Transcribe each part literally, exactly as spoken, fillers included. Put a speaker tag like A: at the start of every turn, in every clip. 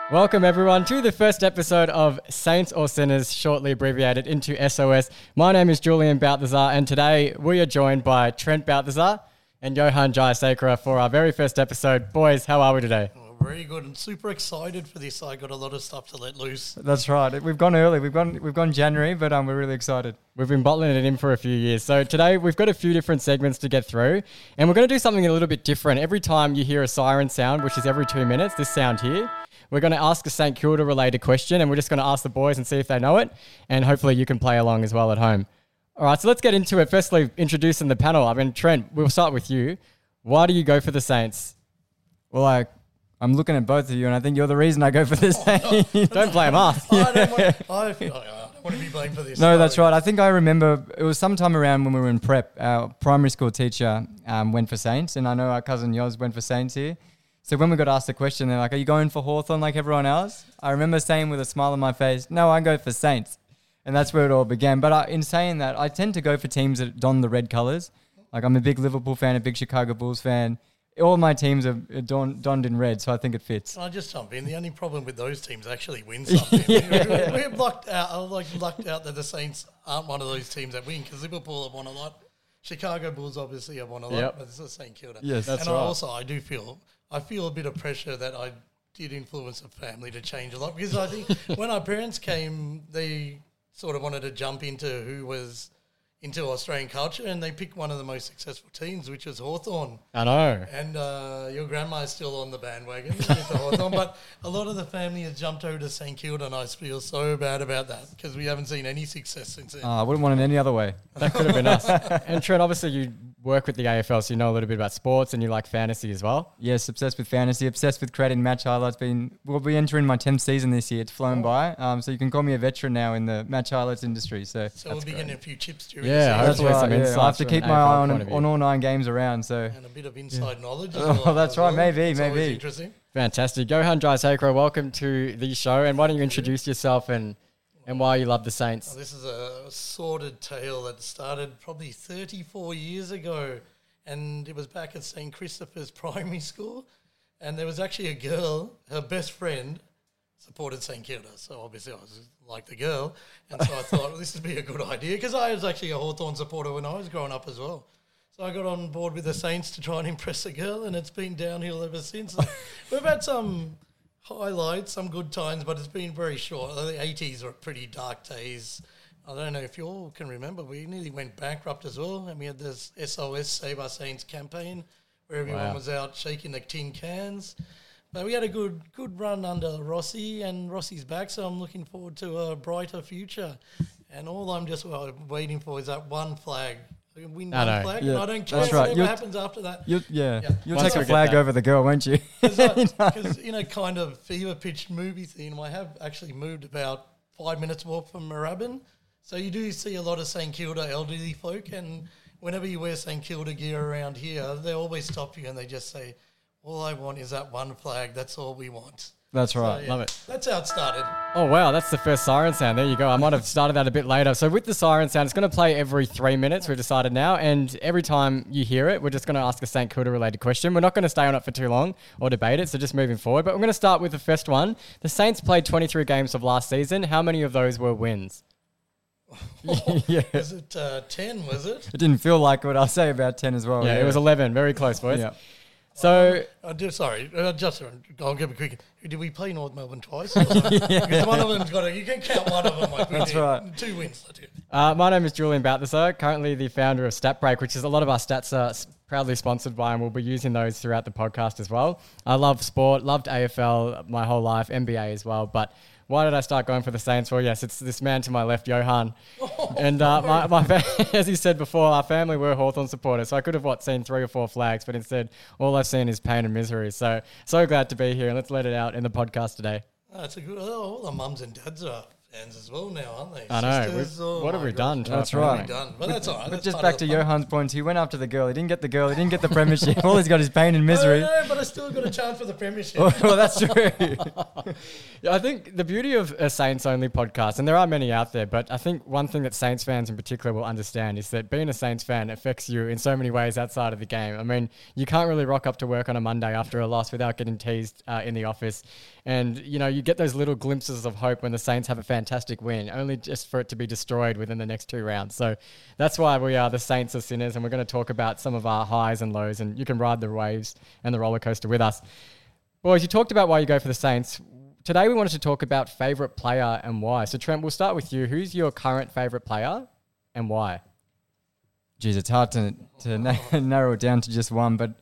A: Welcome everyone to the first episode of Saints or Sinners, shortly abbreviated into S O S. My name is Julian Balthazar, and today we are joined by Trent Balthazar and Johan Jayasekara for our very first episode. Boys, how are we today?
B: Oh, very good and super excited for this. I got a lot of stuff to let loose.
C: That's right. We've gone early. We've gone we've gone January, but um, we're really excited.
A: We've been bottling it in for a few years. So today we've got a few different segments to get through, and we're going to do something a little bit different. Every time you hear a siren sound, which is every two minutes, this sound here, we're going to ask a St Kilda related question, and we're just going to ask the boys and see if they know it, and hopefully you can play along as well at home. All right, so let's get into it. Firstly, introducing the panel. I mean, Trent, we'll start with you. Why do you go for the Saints?
C: Well, I, I'm looking at both of you, and I think you're the reason I go for the Saints.
A: Oh, no. Don't blame us.
B: I, don't want, I, feel like I don't want to be blamed for this.
C: No, that's right. I think I remember it was sometime around when we were in prep. Our primary school teacher um, went for Saints, and I know our cousin Yoz went for Saints here. So when we got asked the question, they're like, are you going for Hawthorn like everyone else? I remember saying with a smile on my face, no, I go for Saints. And that's where it all began. But I, in saying that, I tend to go for teams that don the red colours. Like I'm a big Liverpool fan, a big Chicago Bulls fan. All my teams are don, donned in red, so I think it fits.
B: Can I just jump in? The only problem with those teams actually win something. yeah. We're lucked out. I like lucked out that the Saints aren't one of those teams that win because Liverpool have won a lot. Chicago Bulls obviously have won a lot,
A: yep.
B: but it's the St Kilda.
C: Yes,
A: that's
B: and
A: right.
B: I also, I do feel, I feel a bit of pressure that I did influence the family to change a lot because I think when our parents came, they sort of wanted to jump into who was into Australian culture, and they picked one of the most successful teams, which was Hawthorn.
A: I know.
B: And uh, your grandma is still on the bandwagon with the Hawthorn, but a lot of the family has jumped over to St Kilda, and I feel so bad about that because we haven't seen any success since then.
C: Oh, I wouldn't want it any other way.
A: That could have been us. And Trent, obviously you work with the A F L, so you know a little bit about sports and you like fantasy as well.
C: Yes, obsessed with fantasy, obsessed with creating match highlights. Been We'll be entering my tenth season this year. It's flown by. Um, so you can call me a veteran now in the match highlights industry. So,
B: so we'll be getting a few chips during
A: Yeah,
B: the season.
C: that's
A: hopefully
C: right.
A: some
C: Yeah.
A: insights
C: I have to
A: from
C: keep
A: an
C: my
A: A F L
C: eye on,
A: point of view.
C: on all nine games around. So
B: And a bit of inside knowledge as
C: Oh,
B: well.
C: that's
B: as
C: right.
B: well.
C: Maybe,
B: It's always
C: maybe.
B: interesting.
A: Fantastic. Johan Jayasekara, welcome to the show. And why don't you introduce yourself and, and why you love the Saints?
B: Well, this is a sordid tale that started probably thirty-four years ago, and it was back at Saint Christopher's Primary School, and there was actually a girl, her best friend, supported St Kilda, so obviously I was like the girl, and so I thought, well, this would be a good idea, because I was actually a Hawthorn supporter when I was growing up as well. So I got on board with the Saints to try and impress the girl, and it's been downhill ever since. We've had some highlights, some good times, but it's been very short. The eighties were pretty dark days. I don't know if you all can remember, we nearly went bankrupt as well, and we had this S O S, Save Our Saints campaign, where everyone
A: Wow.
B: was out shaking the tin cans. But we had a good good run under Rossi, and Rossi's back, so I'm looking forward to a brighter future. And all I'm just uh, waiting for is that one flag. I can win
A: I
B: one
A: know.
B: flag,
C: Yeah,
B: and I don't care
C: that's
B: whatever
C: right. You'll-
B: happens after that.
C: you'll, yeah,
B: Yeah.
C: you'll
A: Once
C: take
A: we
C: a
A: get
C: flag
A: that.
C: over the girl, won't you?
B: Because in a kind of fever-pitched movie theme, I have actually moved about five minutes walk from Moorabbin. So you do see a lot of St Kilda elderly folk, and whenever you wear St Kilda gear around here, they always stop you and they just say, all I want is that one flag, that's all we want.
C: That's right.
B: So, yeah,
A: Love it.
B: That's how it started.
A: Oh, wow, that's the first siren sound. There you go. I might have started that a bit later. So with the siren sound, it's going to play every three minutes, we've decided now. And every time you hear it, we're just going to ask a St Kilda related question. We're not going to stay on it for too long or debate it, so just moving forward. But we're going to start with the first one. The Saints played twenty-three games of last season. How many of those were wins?
C: Yeah.
B: Was it uh, ten, was it?
C: It didn't feel like it. I'll say about ten as well.
A: Yeah, it was eleven. Very close, boys.
C: Yeah.
A: So
B: I do, sorry, uh, just uh, I'll give a quick. Did we play North Melbourne twice? Because one of them's got a. You can count one of them. Like we
C: That's
B: did.
C: right.
B: Two wins. That's it.
A: Uh, my name is Julian Balthazar, currently the founder of StatBreak, which is a lot of our stats are s- proudly sponsored by, and we'll be using those throughout the podcast as well. I love sport, loved A F L my whole life, N B A as well. But why did I start going for the Saints? Well, yes, it's this man to my left, Johan. and uh, my, my fa- as you said before, our family were Hawthorn supporters, so I could have what seen three or four flags, but instead all I've seen is pain and misery. So so glad to be here, and let's let it out in the podcast today.
B: Oh, that's a good. Oh, all the mums and dads are fans as well now, aren't they?
A: I know.
B: Sisters,
A: We've-
B: oh
A: what have
B: my
A: we
B: God.
A: done? to
C: That's
A: our
C: right.
A: family?
B: Done. But that's all right.
C: But
B: That's
C: just
B: part
C: back
B: of
C: to
B: the fun.
C: Johan's points, he went after the girl. He didn't get the girl. He didn't get the premiership. All he's got is pain and misery.
B: No, no, but I still got a chance for the premiership.
C: well, that's true.
A: Yeah, I think the beauty of a Saints only podcast, and there are many out there, but I think one thing that Saints fans in particular will understand is that being a Saints fan affects you in so many ways outside of the game. I mean, you can't really rock up to work on a Monday after a loss without getting teased uh, in the office. And, you know, you get those little glimpses of hope when the Saints have a fantastic win, only just for it to be destroyed within the next two rounds. So that's why we are the Saints are sinners, and we're going to talk about some of our highs and lows, and you can ride the waves and the roller coaster with us. Boys, you talked about why you go for the Saints. Today we wanted to talk about favourite player and why. So, Trent, we'll start with you. Who's your current favourite player and why?
C: Geez, it's hard to, to na- narrow it down to just one, but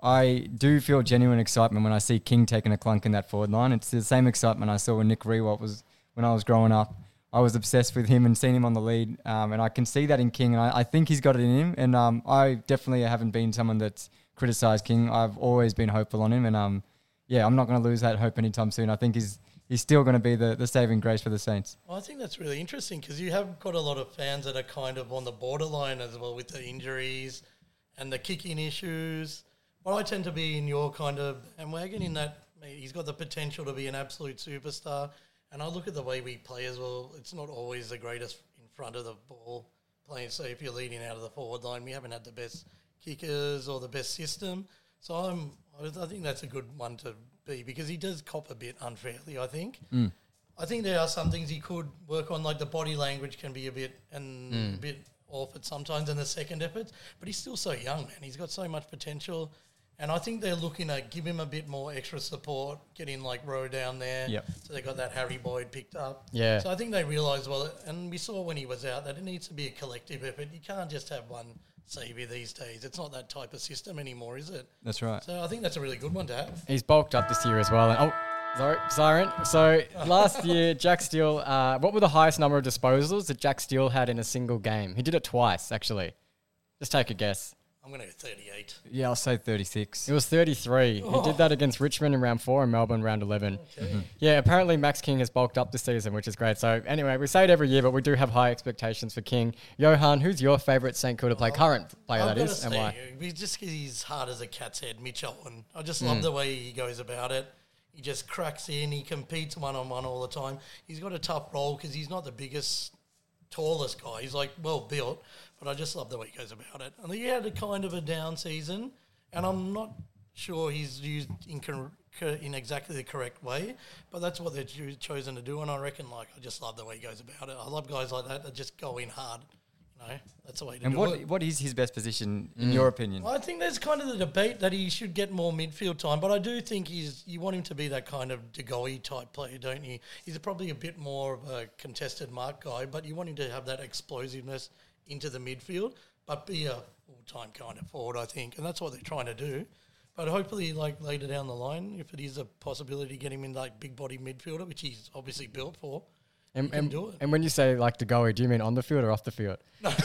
C: I do feel genuine excitement when I see King taking a clunk in that forward line. It's the same excitement I saw when Nick Rewalt was when I was growing up. I was obsessed with him and seeing him on the lead, um, and I can see that in King, and I, I think he's got it in him. And um, I definitely haven't been someone that's criticised King. I've always been hopeful on him, and um, yeah, I'm not going to lose that hope anytime soon. I think he's he's still going to be the, the saving grace for the Saints.
B: Well, I think that's really interesting because you have got a lot of fans that are kind of on the borderline as well with the injuries and the kicking issues. Well, I tend to be in your kind of bandwagon in that he's got the potential to be an absolute superstar. And I look at the way we play as well. It's not always the greatest in front of the ball playing. So if you're leading out of the forward line, we haven't had the best kickers or the best system. So I'm, I think that's a good one to be because he does cop a bit unfairly, I think.
C: Mm.
B: I think there are some things he could work on, like the body language can be a bit and
A: Mm.
B: a bit off at sometimes in the second efforts, but he's still so young, man. He's got so much potential. And I think they're looking to give him a bit more extra support, getting like Rowe down there.
C: Yep.
B: So they got that Harry Boyd picked up.
A: Yeah.
B: So I think they realise, well, and we saw when he was out that it needs to be a collective effort. You can't just have one saviour these days. It's not that type of system anymore, is it?
C: That's right.
B: So I think that's a really good one to have.
A: He's bulked up this year as well. And, oh, sorry, Siren. So last year, Jack Steele, uh, what were the highest number of disposals that Jack Steele had in a single game? He did it twice, actually. Just take a guess.
B: I'm going to go thirty-eight.
C: Yeah, I'll say thirty-six.
A: It was thirty-three.
B: Oh.
A: He did that against Richmond in round four and Melbourne round eleven.
B: Okay.
C: Mm-hmm.
A: Yeah, apparently Max King has bulked up this season, which is great. So anyway, we say it every year, but we do have high expectations for King. Johan, who's your favourite Saint Kilda play,
B: Oh,
A: current player
B: I've
A: that
B: gotta
A: is, and
B: say,
A: why?
B: He's just he's hard as a cat's head, Mitch Owen. I just love
A: Mm.
B: the way he goes about it. He just cracks in. He competes one-on-one all the time. He's got a tough role because he's not the biggest, tallest guy. He's like well built, but I just love the way he goes about it. And he had a kind of a down season, and I'm not sure he's used in cor- cor- in exactly the correct way, but that's what they've cho- chosen to do. And I reckon, like, I just love the way he goes about it. I love guys like that that just go in hard. You know, that's the way to
C: And
B: do
C: what
B: it.
C: what is his best position, in
A: Mm.
C: your opinion?
B: Well, I think there's kind of the debate that he should get more midfield time, but I do think he's you want him to be that kind of De Goey type player, don't you? He's probably a bit more of a contested mark guy, but you want him to have that explosiveness into the midfield, but be a full-time kind of forward, I think, and that's what they're trying to do. But hopefully, like later down the line, if it is a possibility to get him in like big body midfielder, which he's obviously built for,
A: And,
B: he can
A: and,
B: do it.
A: and when you say like De Goey, do you mean on the field or off the field?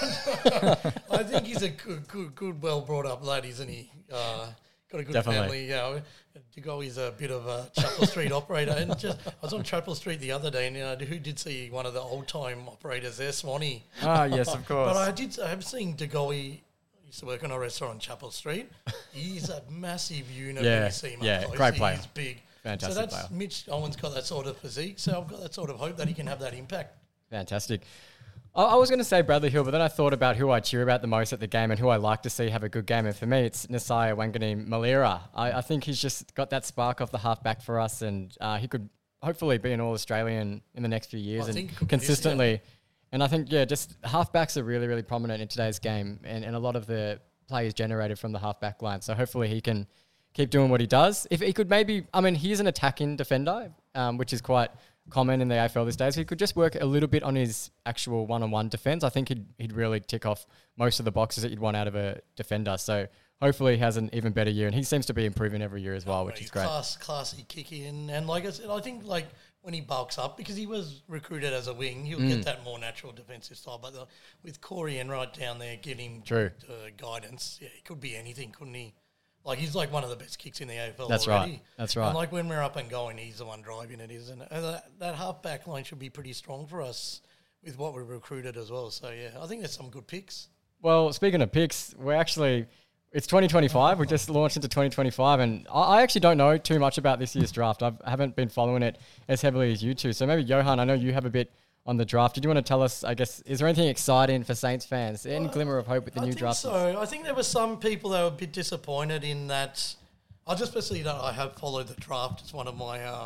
B: I think he's a good, good, good well brought up lad, isn't he? Uh, got a good
A: Definitely.
B: family. Yeah, De Goey's a bit of a Chapel Street operator. And just I was on Chapel Street the other day, and uh, who did see one of the old time operators there, Swanee.
C: Ah, yes, of course.
B: But I did. I have seen De Goey. Used to work on a restaurant on Chapel Street. He's a massive unit
A: Yeah,
B: when you see him
A: yeah,
B: up close.
A: great
B: He
A: player.
B: is big.
A: Fantastic
B: So that's
A: player.
B: Mitch Owen's got that sort of physique. So I've got that sort of hope that he can have that impact.
A: Fantastic. I, I was going to say Bradley Hill, but then I thought about who I cheer about the most at the game and who I like to see have a good game. And for me, it's Nasiah Wanganeen Malira. I, I think he's just got that spark off the half back for us, and uh, he could hopefully be an All-Australian in the next few years
B: I
A: and
B: think he could be this,
A: consistently. And I think, yeah, just halfbacks are really, really prominent in today's game, and, and a lot of the play is generated from the half-back line. So hopefully he can keep doing what he does. If he could maybe, I mean, he's an attacking defender, um, which is quite common in the A F L these days. He could just work a little bit on his actual one-on-one defense. I think he'd, he'd really tick off most of the boxes that you'd want out of a defender. So hopefully he has an even better year, and he seems to be improving every year as well, which is great.
B: Class, classy kick in, and like I said, I think like when he bulks up, because he was recruited as a wing, he'll
A: Mm.
B: get that more natural defensive style. But the, with Corey Enright down there getting
A: True.
B: uh, guidance, yeah, he could be anything, couldn't he? Like he's like one of the best kicks in the A F L.
A: That's
B: already.
A: right. That's right.
B: And like when we're up and going, he's the one driving it, isn't it? And that, that half back line should be pretty strong for us with what we've recruited as well. So yeah, I think there's some good picks.
A: Well, speaking of picks, we're actually, it's twenty twenty-five. We just launched into twenty twenty-five, and I, I actually don't know too much about this year's draft. I've, I haven't been following it as heavily as you two. So maybe, Johan, I know you have a bit on the draft. Did you want to tell us, I guess, is there anything exciting for Saints fans? Any
B: Well,
A: glimmer of hope with the
B: I
A: new
B: think
A: draft?
B: so. I think there were some people that were a bit disappointed in that. I just especially that I have followed the draft. It's one of my uh,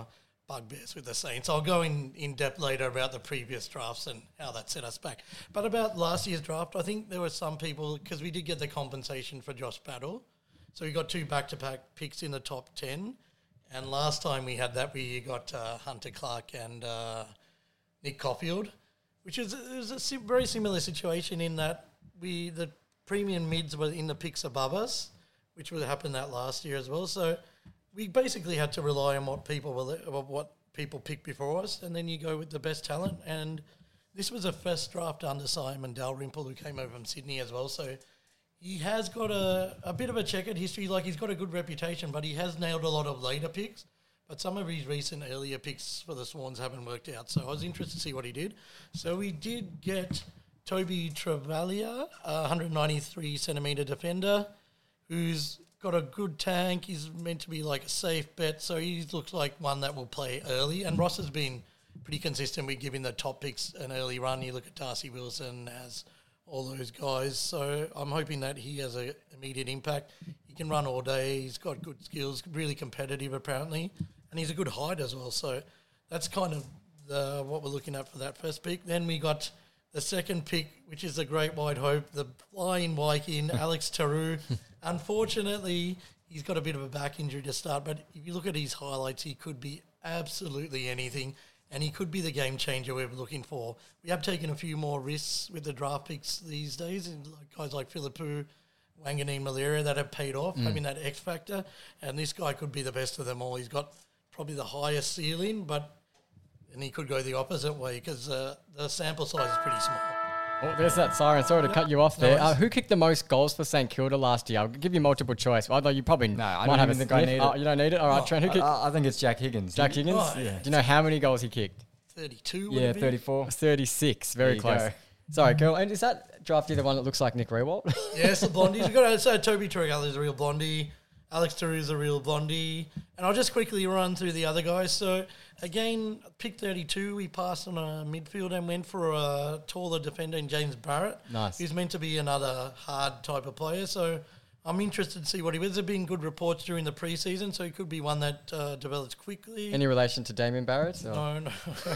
B: bugbears with the Saints. I'll go in, in depth later about the previous drafts and how that set us back. But about last year's draft, I think there were some people, because we did get the compensation for Josh Battle. So we got two back-to-back picks in the top ten. And last time we had that, we got uh, Hunter Clark and uh, Nick Caulfield, which is, is a si- very similar situation in that we the premium mids were in the picks above us, which would happen that last year as well. So we basically had to rely on what people were what people picked before us, and then you go with the best talent. And this was a first draft under Simon Dalrymple, who came over from Sydney as well. So he has got a, a bit of a checkered history. Like, he's got a good reputation, but he has nailed a lot of later picks. But some of his recent earlier picks for the Swans haven't worked out. So I was interested to see what he did. So we did get Toby Travalia, a one ninety-three centimetre defender, who's got a good tank. He's meant to be like a safe bet. So he looks like one that will play early. And Ross has been pretty consistent with giving the top picks an early run. You look at Darcy Wilson, as all those guys. So I'm hoping that he has an immediate impact. He can run all day. He's got good skills, really competitive apparently, and he's a good height as well. So that's kind of the, what we're looking at for that first pick. Then we got the second pick, which is the great white hope, the flying Viking, Alex Taru. Unfortunately, he's got a bit of a back injury to start, but if you look at his highlights, he could be absolutely anything. And he could be the game changer we're looking for. We have taken a few more risks with the draft picks these days, and like guys like Philippou, Wanganeen Malaria, that have paid off, mm. having that X factor. And this guy could be the best of them all. He's got probably the highest ceiling, but and he could go the opposite way because uh, the sample size is pretty small.
A: Oh, there's that siren. Sorry to
B: Yep.
A: cut you off there.
B: No,
A: uh, who kicked the most goals for St Kilda last year? I'll give you multiple choice. Although you probably
C: No, I
A: might
C: don't
A: have
C: even
A: a
C: think I
A: sniff.
C: need
A: Oh,
C: it.
A: you don't need it? All right,
B: No.
A: Trent, who kicked?
C: I, I think it's Jack Higgins.
A: Jack Higgins?
B: Oh, yeah.
A: Do you know how many goals he kicked?
B: thirty-two would
C: Yeah,
B: it be?
C: thirty-four.
A: thirty-six. Very
C: There you
A: close.
C: go.
A: Sorry, Curl. And is that drafty the one that looks like Nick Rewalt?
B: Yes, the blondies. We've got to say Toby Turigala is a real blondie. Alex Taru is a real blondie. And I'll just quickly run through the other guys. So, again, pick thirty-two, we passed on a midfield and went for a taller defender in James Barrett.
A: Nice.
B: He's meant to be another hard type of player. So, I'm interested to see what he was. There have been good reports during the preseason, so he could be one that uh, develops quickly.
A: Any relation to Damien Barrett? Or?
B: No, no.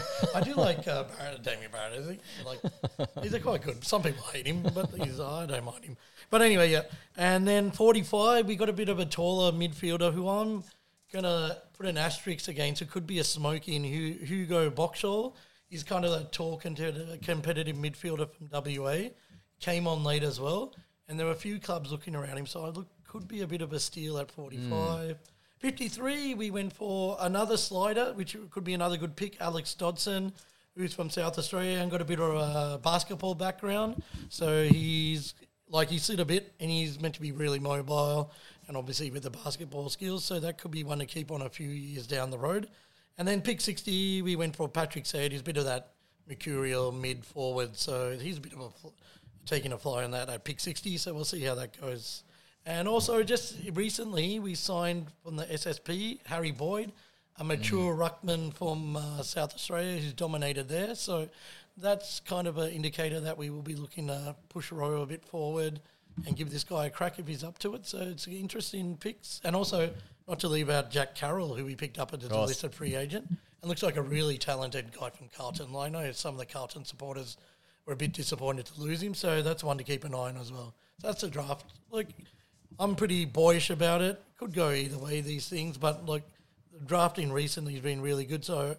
B: I do like uh, Barrett, Damien Barrett. I think like he's a quite good. Some people hate him, but he's I don't mind him. But anyway, yeah. And then forty-five, we got a bit of a taller midfielder who I'm gonna put an asterisk against. It could be a smoky in Hugo Boxall. He's kind of a tall, competitive, competitive midfielder from W A. Came on late as well, and there were a few clubs looking around him. So I look could be a bit of a steal at forty-five. Mm. fifty-three, we went for another slider, which could be another good pick, Alex Dodson, who's from South Australia and got a bit of a basketball background. So he's, like, he's slid a bit and he's meant to be really mobile and obviously with the basketball skills. So that could be one to keep on a few years down the road. And then pick sixty, we went for Patrick Said. He's a bit of that mercurial mid-forward. So he's a bit of a fl- taking a fly on that at pick sixty. So we'll see how that goes. And also, just recently, we signed from the S S P, Harry Boyd, a mature mm. ruckman from uh, South Australia who's dominated there. So that's kind of an indicator that we will be looking to push Royal a bit forward and give this guy a crack if he's up to it. So it's interesting picks. And also, not to leave out Jack Carroll, who we picked up as a listed free agent, and looks like a really talented guy from Carlton. I know some of the Carlton supporters were a bit disappointed to lose him, so that's one to keep an eye on as well. So that's a draft. Like, I'm pretty boyish about it. Could go either way, these things, but like the drafting recently has been really good, so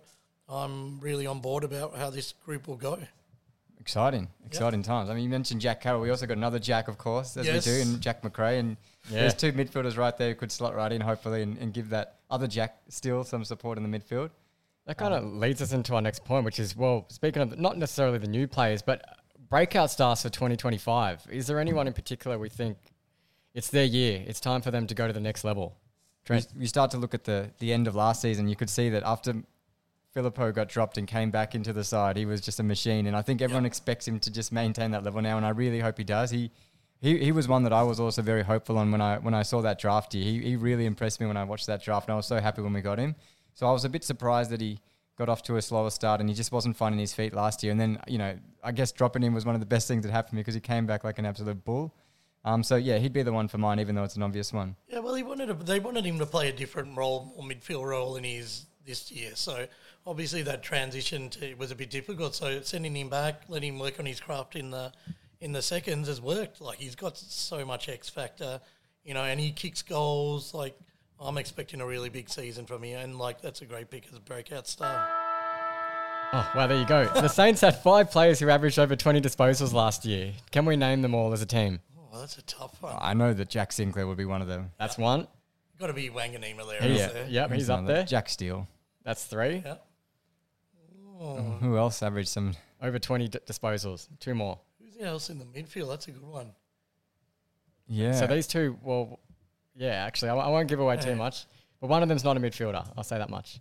B: I'm really on board about how this group will go.
C: Exciting, exciting yep. times. I mean, you mentioned Jack Carroll. We also got another Jack, of course, as
B: yes.
C: we do, and Jack McRae. And yeah. there's two midfielders right there who could slot right in, hopefully, and, and give that other Jack still some support in the midfield.
A: That kind of um, leads us into our next point, which is, well, speaking of not necessarily the new players, but breakout stars for twenty twenty-five. Is there anyone in particular we think it's their year, it's time for them to go to the next level?
C: Trent? You, you start to look at the, the end of last season, you could see that after Philippou got dropped and came back into the side, he was just a machine. And I think everyone yep. expects him to just maintain that level now, and I really hope he does. He he he was one that I was also very hopeful on when I when I saw that draft year. He, he really impressed me when I watched that draft, and I was so happy when we got him. So I was a bit surprised that he got off to a slower start and he just wasn't finding his feet last year. And then, you know, I guess dropping him was one of the best things that happened to me because he came back like an absolute bull. Um, so, yeah, he'd be the one for mine, even though it's an obvious one.
B: Yeah, well, he wanted to, they wanted him to play a different role, more midfield role, and he's this year. So obviously that transition to, was a bit difficult. So sending him back, letting him work on his craft in the in the seconds has worked. Like he's got so much X factor, you know, and he kicks goals. Like I'm expecting a really big season from him, and like that's a great pick as a breakout star.
A: Oh, wow, there you go. The Saints had five players who averaged over twenty disposals last year. Can we name them all as a team?
B: Oh, that's a tough one.
C: I know that Jack Sinclair would be one of them.
A: That's one.
B: Got to be Wanganima there.
A: He's,
B: isn't there?
A: Yep, he's up
C: one of them.
A: there.
C: Jack Steele.
A: That's three.
B: Yeah. Oh,
C: Who else averaged some?
A: Over twenty d- disposals. Two more.
B: who's else in the midfield? That's a good one.
C: Yeah.
A: So these two, well, yeah, actually, I, w- I won't give away too
B: Yeah.
A: much. But one of them's not a midfielder. I'll say that much.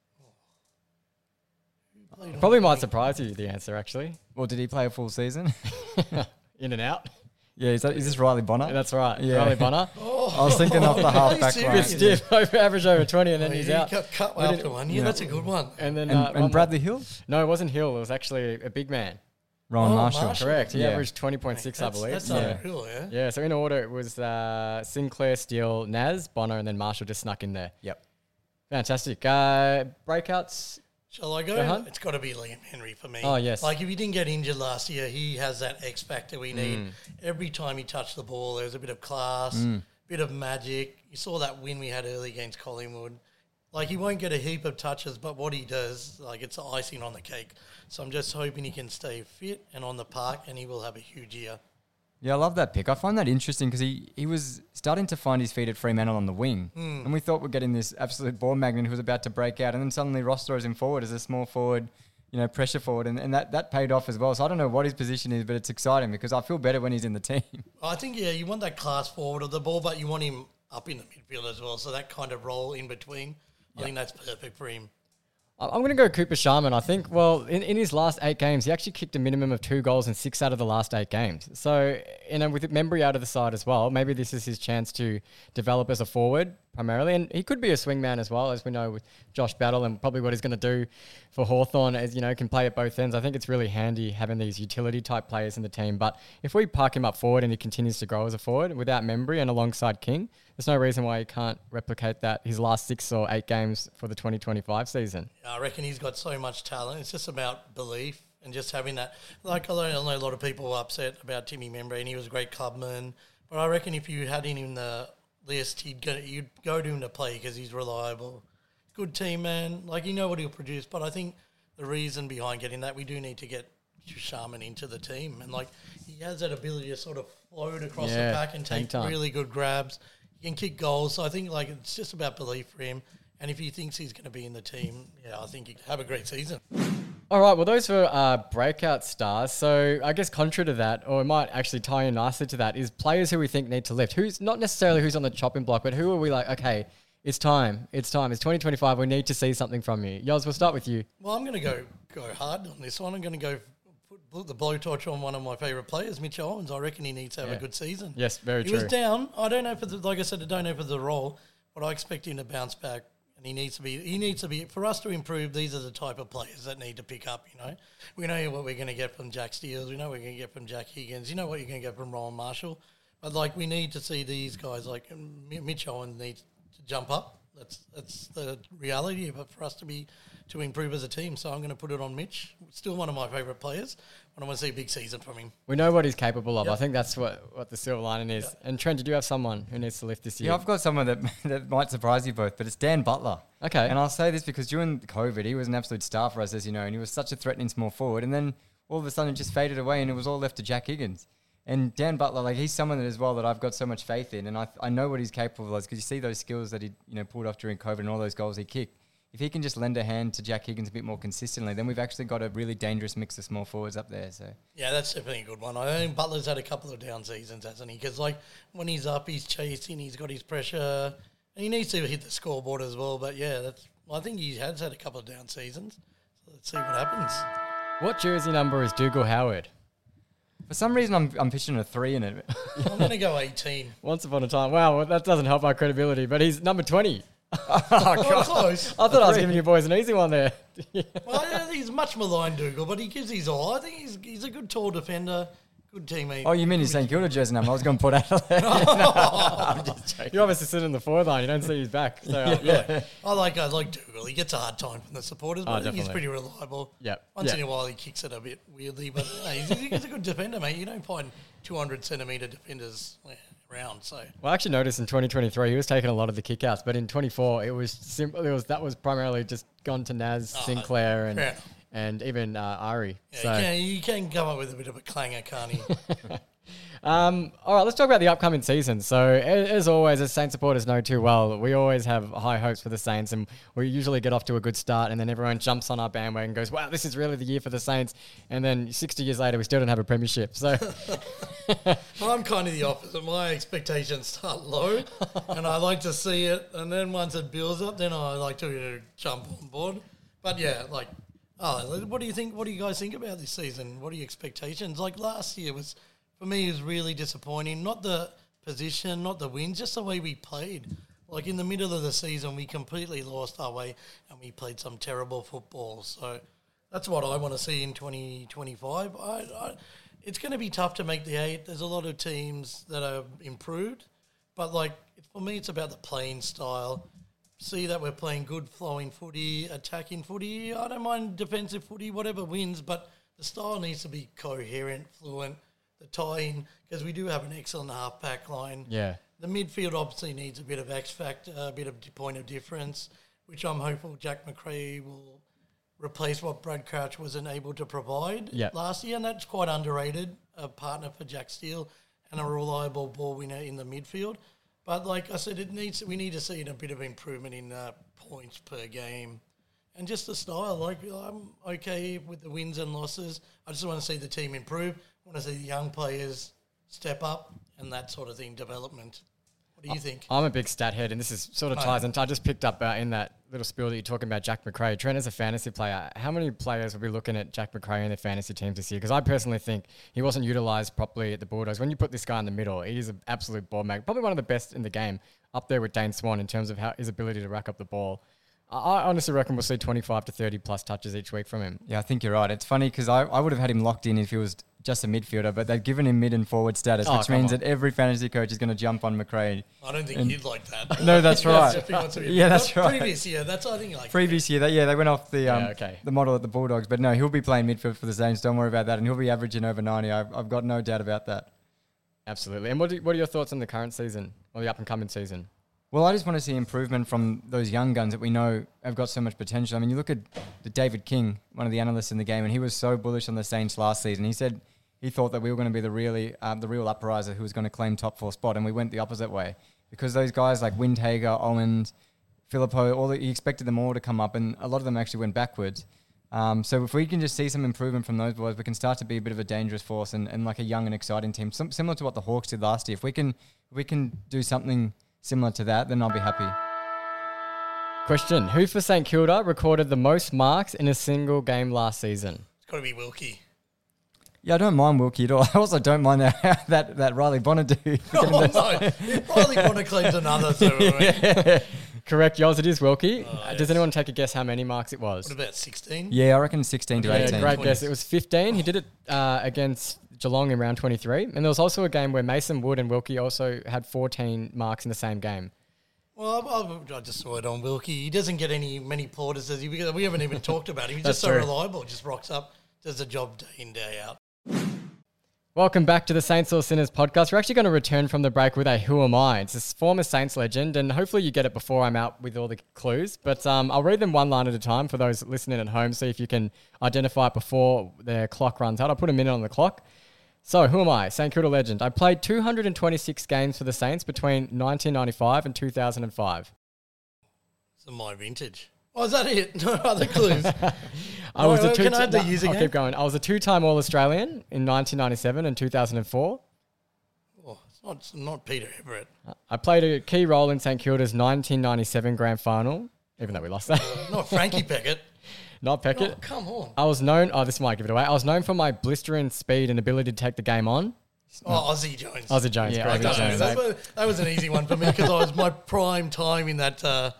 B: Played on
A: Probably
B: the
A: might
B: wing.
A: surprise you, the answer, actually.
C: Well, did he play a full season?
A: In and out.
C: yeah. Is, that, is this Riley Bonner?
A: That's right.
C: Yeah.
A: Riley Bonner.
B: Oh,
C: I was thinking off the half
B: Are you
C: back line.
A: Bit
B: serious?
A: stiff, over average over twenty, and then
B: Oh,
A: he's
B: he
A: out.
B: got cut
A: We did-
B: after one. Yeah,
C: yeah.
B: that's a good one.
A: And then
C: And,
A: uh, one
C: and
A: more-
C: Bradley Hill?
A: No, it wasn't Hill. It was actually a big man.
C: Ron
B: Oh,
C: Marshall.
B: Marshall.
A: Correct. He
C: Yeah.
A: averaged twenty point six, I
B: That's,
A: believe.
B: that's
C: Yeah.
B: unreal, yeah.
A: Yeah, so in order it was uh, Sinclair, Steele, Naz, Bonner, and then Marshall just snuck in there.
C: Yep.
A: Fantastic. Uh, breakouts.
B: Shall I go?
A: Go ahead.
B: It's got to be Liam Henry for me.
A: Oh, yes.
B: Like if he didn't get injured last year, he has that X factor we need.
A: Mm.
B: Every time he touched the ball, there was a bit of class,
C: Mm.
B: bit of magic. You saw that win we had early against Collingwood. Like he won't get a heap of touches, but what he does, like it's icing on the cake. So I'm just hoping he can stay fit and on the park, and he will have a huge year.
C: Yeah, I love that pick. I find that interesting because he, he was starting to find his feet at Fremantle on the wing.
B: Mm.
C: And we thought we're getting this absolute ball magnet who was about to break out. And then suddenly Ross throws him forward as a small forward, you know, pressure forward. And, and that, that paid off as well. So I don't know what his position is, but it's exciting because I feel better when he's in the team.
B: I think, yeah, you want that class forward of the ball, but you want him up in the midfield as well. So that kind of role in between, I think that's perfect for him.
A: I- I'm going to go Cooper Sharman. I think, well, in, in his last eight games, he actually kicked a minimum of two goals in six out of the last eight games. So, you know, with Membry out of the side as well, maybe this is his chance to develop as a forward primarily. And he could be a swingman as well, as we know with Josh Battle, and probably what he's going to do for Hawthorn is, you know, can play at both ends. I think it's really handy having these utility type players in the team. But if we park him up forward and he continues to grow as a forward without Membry and alongside King, there's no reason why he can't replicate that his last six or eight games for the twenty twenty-five season.
B: I reckon he's got so much talent. It's just about belief and just having that. Like, I know I know a lot of people were upset about Timmy Membry, and he was a great clubman. But I reckon if you had him in the list, he'd go, you'd go to him to play because he's reliable. Good team, man. Like, you know what he'll produce. But I think the reason behind getting that, we do need to get Sharman into the team. And, like, he has that ability to sort of float across
A: Yeah,
B: the pack and
A: tank
B: take
A: time.
B: really good grabs. He can kick goals. So I think, like, it's just about belief for him. And if he thinks he's going to be in the team, yeah, I think he'd have a great season.
A: All right, well, those were uh, breakout stars. So I guess contrary to that, or it might actually tie in nicely to that, is players who we think need to lift. Who's not necessarily who's on the chopping block, but who are we like, okay, it's time. It's time. It's twenty twenty-five. We need to see something from you. Yoz, we'll start with you.
B: Well, I'm going to go go hard on this one. I'm going to go put, put the blowtorch on one of my favourite players, Mitch Owens. I reckon he needs to have
A: Yeah.
B: a good season.
A: Yes, very
B: he
A: true.
B: was down. I don't know for the, like I said, I don't know for the role, but I expect him to bounce back. And he needs to be. He needs to be for us to improve. These are the type of players that need to pick up. You know, we know what we're going to get from Jack Steele. We know what we're going to get from Jack Higgins. You know what you're going to get from Rowan Marshall. But like, we need to see these guys. Like M- Mitch Owens needs to jump up. That's that's the reality. But for us to be to improve as a team, so I'm going to put it on Mitch. Still one of my favourite players. But I want to see a big season from him.
A: We know what he's capable of.
B: Yep.
A: I think that's what, what the silver lining is.
B: Yep.
A: And Trent, did you have someone who needs to lift this year?
C: Yeah, I've got someone that, that might surprise you both, but it's Dan Butler.
A: Okay.
C: And I'll say this because during COVID, he was an absolute star for us, as you know, and he was such a threatening small forward. And then all of a sudden it just faded away and it was all left to Jack Higgins. And Dan Butler, like he's someone that as well that I've got so much faith in. And I I know what he's capable of because you see those skills that he you know pulled off during COVID and all those goals he kicked. If he can just lend a hand to Jack Higgins a bit more consistently, then we've actually got a really dangerous mix of small forwards up there. So
B: Yeah, that's definitely a good one. I think Butler's had a couple of down seasons, hasn't he? Because like when he's up, he's chasing, he's got his pressure, and he needs to hit the scoreboard as well. But yeah, that's. I think he has had a couple of down seasons. So let's see what happens.
A: What jersey number is Dougal Howard?
C: for some reason, I'm I'm pitching a three in it.
B: I'm going to go eighteen.
A: Once upon a time. Wow, well, that doesn't help our credibility, but he's number twenty.
B: Oh, close.
A: I thought I was giving you boys an easy one there.
B: Well, I don't think he's much maligned, Dougal, but he gives his all. I think he's he's a good tall defender, good teammate.
C: Oh, you mean his St Kilda jersey number? I was going to put Adelaide.
A: No, I'm just joking. You're obviously sitting in the forward line. You don't see his back. So, uh, yeah.
B: I like I like Dougal. He gets a hard time from the supporters, but
A: Oh,
B: I think he's
A: definitely.
B: pretty reliable.
A: Yep.
B: Once
A: Yeah.
B: in a while, he kicks it a bit weirdly, but hey, he's, he's a good defender, mate. You don't find two hundred centimetre defenders around. So
A: Well, I actually noticed in twenty twenty-three he was taking a lot of the kickouts, but in twenty-four it was simple. It was that was primarily just gone to Naz,
B: Oh,
A: Sinclair, and
B: fair.
A: and even uh, Ari.
B: yeah,
A: so,
B: you, can, you can come up with a bit of a clanger, can't he?
A: um, all right, let's talk about the upcoming season. So, a- as always, as Saints supporters know too well, we always have high hopes for the Saints, and we usually get off to a good start, and then everyone jumps on our bandwagon and goes, "Wow, this is really the year for the Saints." And then sixty years later, we still don't have a premiership. So,
B: I'm kind of the opposite. My expectations start low, and I like to see it, and then once it builds up, then I like to uh, jump on board. But yeah, like, oh, what do you think? What do you guys think about this season? What are your expectations? Like last year was, for me, was really disappointing. Not the position, not the wins, just the way we played. Like in the middle of the season, we completely lost our way, and we played some terrible football. So that's what I want to see in twenty twenty-five. I, I, it's going to be tough to make the eight. There's a lot of teams that are improved, but like for me, it's about the playing style. See that we're playing good flowing footy, attacking footy. I don't mind defensive footy, whatever wins, but the style needs to be coherent, fluent. The tie-in, because we do have an excellent half-pack line.
A: yeah.
B: The midfield obviously needs a bit of X factor, a bit of point of difference, which I'm hopeful Jack McRae will replace what Brad Crouch wasn't able to provide
A: Yep.
B: last year, and that's quite underrated. A partner for Jack Steele and a reliable ball winner in the midfield. But like I said, it needs we need to see a bit of improvement in uh, points per game, and just the style. Like I'm okay with the wins and losses. I just want to see the team improve. I want to see the young players step up and that sort of thing, development. What do you think?
A: I'm a big stat head, and this is sort of
B: Right.
A: ties into. I just picked up uh, in that little spiel that you're talking about Jack McRae. Trent as a fantasy player, how many players will be looking at Jack McRae in their fantasy teams this year? Because I personally think he wasn't utilised properly at the Bulldogs. When you put this guy in the middle, he is an absolute ball magnet. Probably one of the best in the game, up there with Dane Swan in terms of how his ability to rack up the ball. I, I honestly reckon we'll see twenty-five to thirty plus touches each week from him.
C: Yeah, I think you're right. It's funny because I, I would have had him locked in if he was just a midfielder, but they've given him mid and forward status,
A: Oh,
C: which
A: come
C: means
A: on.
C: that every fantasy coach is going to jump on McRae.
B: I don't think
C: And-
B: he'd like that.
C: No, that's right.
B: if he wants to be-
C: Yeah, that's
B: Not
C: right.
B: Previous year, that's I think like
C: Previous year, that yeah, they went off the um,
A: Yeah, okay.
C: the model at the Bulldogs, but no, he'll be playing midfield for the Saints. Don't worry about that, and he'll be averaging over ninety. I've, I've got no doubt about that.
A: Absolutely. And what, do, what are your thoughts on the current season or the up and coming season?
C: Well, I just want to see improvement from those young guns that we know have got so much potential. I mean, you look at the David King, one of the analysts in the game, and he was so bullish on the Saints last season. He said he thought that we were going to be the really um, the real uprising who was going to claim top four spot, and we went the opposite way because those guys like Windhager, Owens, Philippo, all the, he expected them all to come up, and a lot of them actually went backwards. Um, so if we can just see some improvement from those boys, we can start to be a bit of a dangerous force and, and like a young and exciting team, Sim- similar to what the Hawks did last year. If we can, if we can do something similar to that, then I'll be happy.
A: Question. Who for St Kilda recorded the most marks in a single game last season?
B: it's got to be Wilkie.
C: Yeah, I don't mind Wilkie at all. I also don't mind that that, that Riley Bonadou.
B: Oh no, Riley Bonner claims another. So yeah.
A: Correct, Yoz. It is Wilkie.
B: Oh,
A: Uh,
B: yes.
A: Does anyone take a guess how many marks it was?
B: What about sixteen?
C: Yeah, I reckon sixteen to
B: Yeah,
C: eighteen.
A: great
B: twenty.
A: guess. It was fifteen. He did it uh, against Geelong in round twenty-three. And there was also a game where Mason Wood and Wilkie also had fourteen marks in the same game.
B: Well, I, I just saw it on Wilkie. He doesn't get any many plaudits as he because we haven't even talked about him. He's
A: That's
B: just so
A: true.
B: reliable. Just rocks up, does the job day in day out.
A: Welcome back to the Saints or Sinners podcast. We're actually going to return from the break with a Who Am I? It's this former Saints legend, and hopefully you get it before I'm out with all the clues. But um, I'll read them one line at a time for those listening at home, see if you can identify it before their clock runs out. I'll put a minute on the clock. So, who am I? Saint Kilda legend. I played two hundred twenty-six games for the Saints between nineteen ninety-five and two thousand five.
B: It's my vintage. Oh, is that it? No other clues.
A: I was
B: Wait,
A: a
B: wait,
A: two.
B: can I have the
A: no,
B: years
A: I'll
B: again?
A: keep going. I was a two-time All-Australian in nineteen ninety-seven and two thousand four.
B: Oh, it's not, it's not Peter Everett.
A: I played a key role in St Kilda's nineteen ninety-seven grand final, even though we lost that.
B: Not Frankie Peckett.
A: Not Peckett.
B: Oh, come on.
A: I was known. Oh, this might give it away. I was known for my blistering speed and ability to take the game on.
B: Oh, Ozzy Jones.
A: Ozzy Jones.
C: Yeah,
A: great
C: Ozzy
B: No,
A: guess.
C: Jones.
B: that, was, that was an easy one for me because I was my prime time in that uh,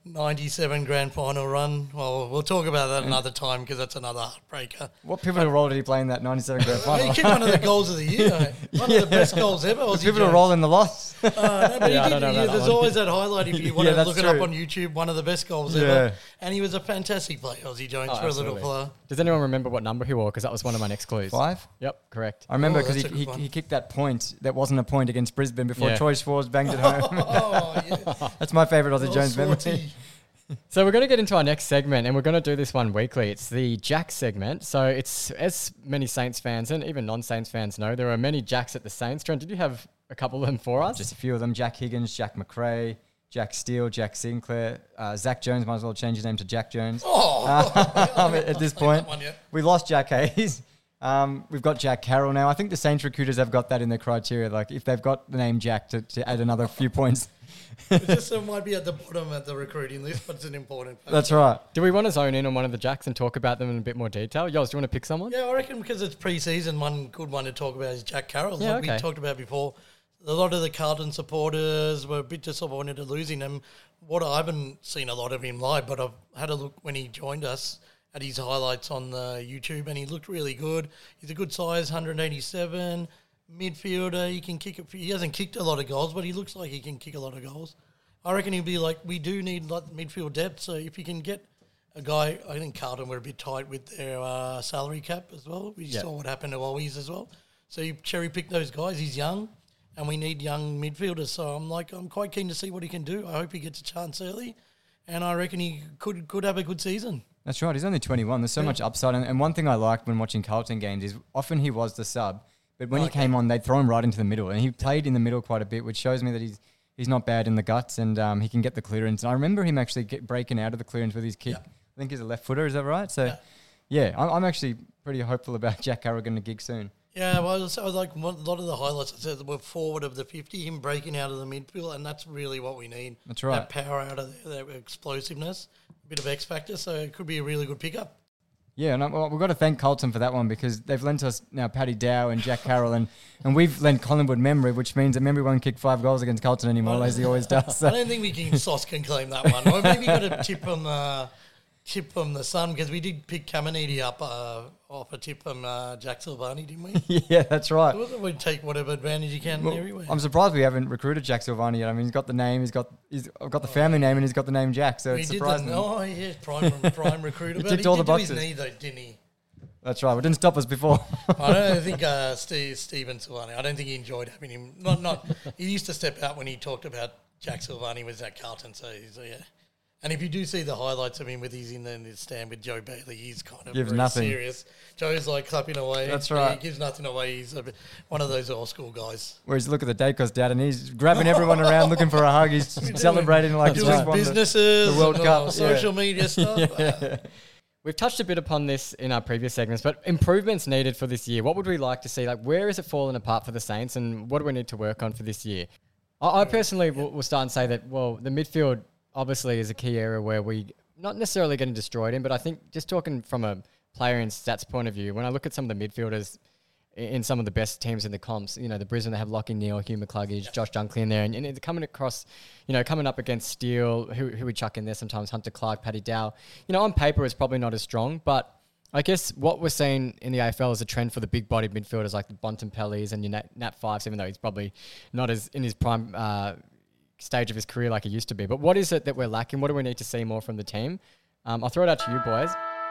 B: ninety-seven grand final run. Well, we'll talk about that another time because that's another heartbreaker.
C: What pivotal role did he play in that ninety-seven grand
B: He
C: final?
B: kicked one of the goals of the year, mate. One of the best goals ever. Aussie
C: Pivotal
B: Jones.
C: role in the loss.
B: Uh, no, but he
A: Yeah, I
B: did-
A: don't know
B: he-
A: about that
B: there's
A: one.
B: always that highlight if you want
C: Yeah,
B: to
C: that's
B: look it up
C: true.
B: on YouTube. One of the best goals
C: Yeah.
B: ever, and he was a fantastic player, Aussie Jones,
A: Oh,
B: for a little
A: absolutely.
B: player.
A: Does anyone remember what number he wore? Because that was one of my next clues.
C: Five?
A: Yep, correct.
C: I remember
B: Oh,
C: because
B: that's a
C: he,
B: good
C: he,
B: one.
C: he kicked that point that wasn't a point against Brisbane before
A: Yeah.
C: Troy Schwartz banged it home.
B: Oh, yeah.
C: That's my favourite Aussie
B: Oh,
C: Jones memory.
B: Swarty.
A: So we're going to get into our next segment, and we're going to do this one weekly. It's the Jack segment. So it's, as many Saints fans and even non-Saints fans know, there are many Jacks at the Saints. Trent, did you have a couple of them for us?
C: Just a few of them. Jack Higgins, Jack McRae, Jack Steele, Jack Sinclair. Uh, Zach Jones might as well change his name to Jack Jones.
B: Oh,
C: Um, at, at this point,
B: that one yet.
C: we lost Jack Hayes. Um, we've got Jack Carroll now. I think the Saints recruiters have got that in their criteria. Like if they've got the name Jack to, to add another few points.
B: It just uh, might be at the bottom of the recruiting list, but it's an important fact.
C: That's right.
A: Do we want to zone in on one of the Jacks and talk about them in a bit more detail? Yoz, do you want to pick someone?
B: Yeah, I reckon because it's pre-season, one good one to talk about is Jack Carroll.
A: Yeah,
B: like
A: okay.
B: we talked about before. A lot of the Carlton supporters were a bit disappointed at losing him. What I haven't seen a lot of him live, but I've had a look when he joined us at his highlights on the YouTube, and he looked really good. He's a good size, one eighty-seven, midfielder. He can kick it. He hasn't kicked a lot of goals, but he looks like he can kick a lot of goals. I reckon he'll be like, we do need like midfield depth, so if you can get a guy, I think Carlton were a bit tight with their uh, salary cap as well. We
A: Yeah.
B: saw what happened to Always as well. So you cherry pick those guys. He's young, and we need young midfielders. So I'm like, I'm quite keen to see what he can do. I hope he gets a chance early, and I reckon he could could have a good season.
C: That's right. He's only twenty-one. There's so
B: Yeah.
C: much upside. And, and one thing I liked when watching Carlton games is often he was the sub, but when he
B: Okay.
C: came on, they'd throw him right into the middle. And he played in the middle quite a bit, which shows me that he's he's not bad in the guts and um, he can get the clearance. And I remember him actually get, breaking out of the clearance with his kick.
B: Yeah.
C: I think he's a left footer. Is that right? So,
B: Yeah.
C: yeah, I'm, I'm actually pretty hopeful about Jack Carroll getting a gig soon.
B: Yeah, well, so like one, a lot of the highlights I said were forward of the fifty, him breaking out of the midfield, and that's really what we need.
C: That's right.
B: That power out of there, that explosiveness, a bit of X factor. So it could be a really good pickup.
C: Yeah, and I, well, we've got to thank Carlton for that one because they've lent us now Paddy Dow and Jack Carroll, and, and we've lent Collingwood memory, which means that memory won't kick five goals against Carlton anymore, as he always does.
B: I
C: So.
B: don't think we can Sauce can claim that one. Or maybe got a tip from uh, tip from the Sun because we did pick Caminiti up uh, off a tip from uh, Jack Silvani, didn't we?
C: Yeah, that's right.
B: We'd take whatever advantage you can
C: Well,
B: everywhere.
C: I'm surprised we haven't recruited Jack Silvani yet. I mean, he's got the name, he's got he's got the family name, and he's got the name Jack. So
B: we
C: it's
B: did
C: surprising.
B: the, oh yeah, prime prime recruiter.
C: He
B: but
C: ticked
B: he
C: all
B: did
C: the
B: do his
C: boxes.
B: knee though, didn't he?
C: That's right. It didn't stop us before.
B: I don't think uh, Steve, Steven Silvani, I don't think he enjoyed having him. Not, not. He used to step out when he talked about Jack Silvani was at Carlton. So, so yeah. And if you do see the highlights of him with he's in the, in the stand with Joe Bailey, he's kind of
C: Gives
B: very
C: nothing.
B: serious. Joe's like clapping away.
C: That's
B: Yeah,
C: right.
B: He gives nothing away. He's a bit, one of those old school guys.
C: Whereas look at the Dacos dad, and he's grabbing everyone around looking for a hug. He's celebrating like he's
B: Doing
C: just won the-
B: businesses,
C: the World
B: and,
C: Cup,
B: uh,
C: yeah.
B: social media stuff. Uh,
A: We've touched a bit upon this in our previous segments, but improvements needed for this year. What would we like to see? Like, where is it fallen apart for the Saints, and what do we need to work on for this year? I, I personally will, will start and say that, well, the midfield obviously is a key area where we not necessarily getting destroyed in, but I think just talking from a player and stats point of view, when I look at some of the midfielders i- in some of the best teams in the comps, you know, the Brisbane, they have Lockie Neal, Hugh McCluggage, Josh Dunkley in there, and, and it's coming across, you know, coming up against Steele, who, who we chuck in there sometimes, Hunter Clark, Paddy Dow. You know, on paper, it's probably not as strong, but I guess what we're seeing in the A F L is a trend for the big-bodied midfielders like the Bontempellis and your Nat, Nat Fives, even though he's probably not as in his prime uh, stage of his career like he used to be. But what is it that we're lacking? What do we need to see more from the team? Um, I'll throw it out to you, boys.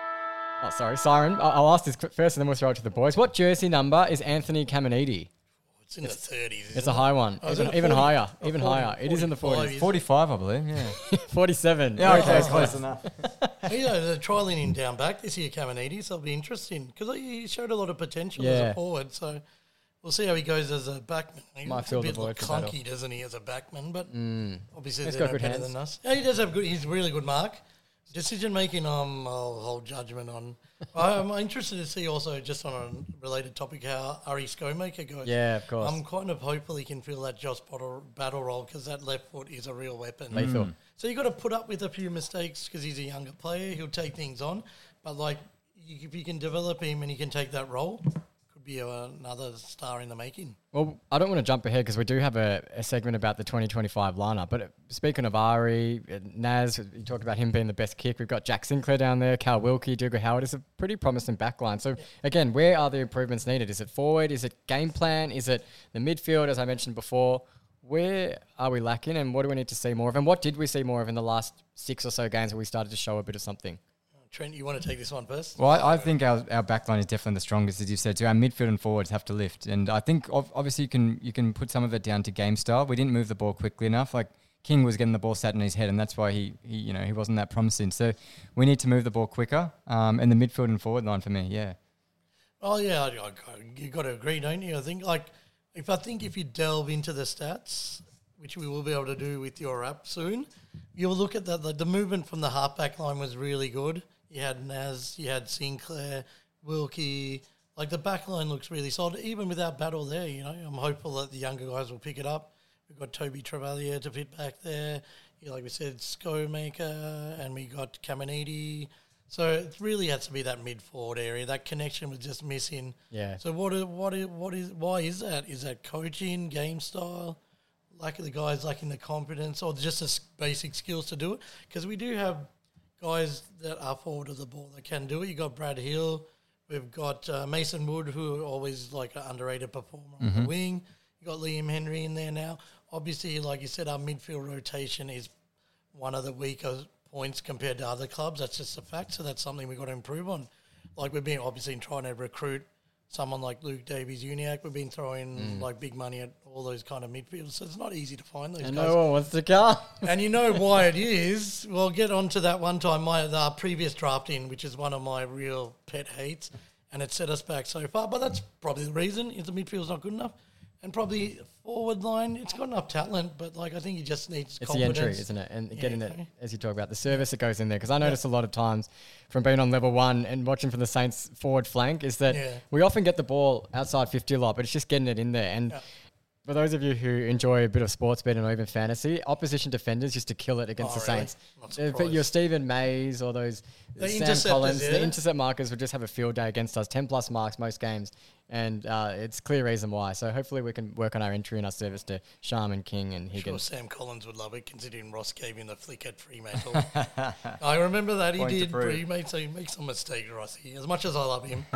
A: Oh, sorry, Siren. I'll, I'll ask this quick first, and then we'll throw it to the boys. What jersey number is Anthony Caminiti?
B: it's in the thirties.
A: It's a high one,
B: Oh, is
A: even,
B: it a
A: even
B: forty?
A: higher,
B: A
A: even
B: forty,
A: higher. It is in the
B: forty-five,
A: forties.
B: is it?
C: forty-five, I believe. Yeah.
A: forty-seven.
C: Yeah, okay,
A: Very
C: close enough.
B: You know, they're trialling him down back this year, Caminiti, so it'll be interesting because he showed a lot of potential as
A: Yeah.
B: a forward. So we'll see how he goes as a backman. He
A: Might
B: looks
A: feel
B: a
A: the
B: bit
A: void
B: like
A: for battle.
B: clunky, doesn't he, as a backman? But obviously
A: He's
B: they're
A: got
B: no
A: good
B: better
A: hands.
B: than us. Yeah, he does have good. He's a really good mark. Decision making, um, I'll hold judgment on. I'm interested to see also, just on a related topic, how Ari Skomaker goes.
A: Yeah, of course.
B: I'm kind of hopeful he can fill that Josh battle, battle role because that left foot is a real weapon.
A: Lethal.
B: So you got to put up with a few mistakes because he's a younger player. He'll take things on, but like you, if you can develop him and he can take that role, could could be a, another star in the making.
A: Well, I don't want to jump ahead because we do have a, a segment about the twenty twenty-five lineup. But uh, speaking of Ari, uh, Naz, you talk about him being the best kick. We've got Jack Sinclair down there, Cal Wilkie, Dougal Howard. It's a pretty promising backline. So, yeah. again, where are the improvements needed? Is it forward? Is it game plan? Is it the midfield, as I mentioned before? Where are we lacking and what do we need to see more of? And what did we see more of in the last six or so games where we started to show a bit of something?
B: Trent, you want to take this one first?
C: Well, I, I think our, our backline is definitely the strongest, as you said. So our midfield and forwards have to lift. And I think ov- obviously you can you can put some of it down to game style. We didn't move the ball quickly enough. Like King was getting the ball sat in his head, and that's why he, he you know he wasn't that promising. So we need to move the ball quicker. Um, and the midfield and forward line for me, yeah.
B: Oh yeah, I, I, you got to agree, don't you? I think like if I think if you delve into the stats, which we will be able to do with your app soon, you'll look at that. The, the movement from the halfback line was really good. You had Naz, you had Sinclair, Wilkie. Like the back line looks really solid, even without Battle there. You know, I'm hopeful that the younger guys will pick it up. We've got Toby Travalia to fit back there. You know, like we said, Skomaker, and we got Caminiti. So it really has to be that mid forward area. That connection was just missing.
A: Yeah.
B: So what? Is, what is? What is? Why is that? Is that coaching, game style? Lack of the guys lacking the confidence or just the basic skills to do it? Because we do have guys that are forward of the ball that can do it. You got Brad Hill. We've got uh, Mason Wood, who are always like an underrated performer mm-hmm. on the wing. You got Liam Henry in there now. Obviously, like you said, our midfield rotation is one of the weaker points compared to other clubs. That's just a fact. So that's something we've got to improve on. Like we've been obviously trying to recruit someone like Luke Davies-Uniacke. We've been throwing mm. like big money at all those kind of midfielders, so it's not easy to find those
A: and
B: guys.
A: no one wants to come.
B: And you know why it is? We'll get on to that one time, my the previous drafting, which is one of my real pet hates, and it set us back so far. But that's probably the reason, is the midfield's not good enough. And probably forward line, it's got enough talent, but like I think you just need
A: it's
B: confidence.
A: the entry, isn't it? And
B: yeah,
A: getting
B: okay.
A: it, as you talk about, the service that goes in there. Because I notice yeah. a lot of times from being on level one and watching from the Saints forward flank is that yeah. we often get the ball outside fifty a lot, but it's just getting it in there. And yeah. for those of you who enjoy a bit of sports betting or even fantasy, opposition defenders used to kill it against
B: oh,
A: the
B: really?
A: Saints. Uh, your Stephen Mays or those
B: the
A: Sam Collins,
B: yeah.
A: the intercept markers would just have a field day against us, ten plus marks most games. And uh, it's clear reason why. So hopefully we can work on our entry and our service to Sharman, King and Higgins.
B: Sure, Sam Collins would love it, considering Ross gave him the flick at Fremantle. I remember that he
C: Point
B: did, but he made, so he makes some mistakes, Rossi, as much as I love him.